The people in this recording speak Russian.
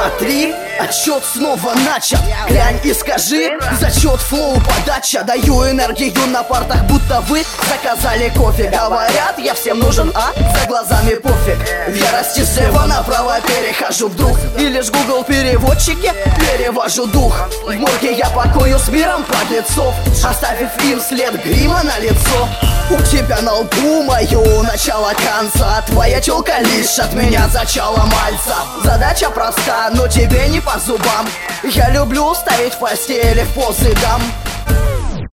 смотри, отчет снова начат. Глянь и скажи, зачет, флоу, подача. Даю энергию на партах, будто вы заказали кофе. Говорят, я всем нужен, а за глазами пофиг. В ярости слева направо перехожу вдруг, и лишь Google переводчики перевожу дух. В морге я покою с миром подлецов, оставив им след грима на лицо. У тебя на лбу мое начало конца, твоя челка лишь от меня зачала мальца. Задача проста, но тебе не по зубам. Я люблю ставить в постели в позы дам.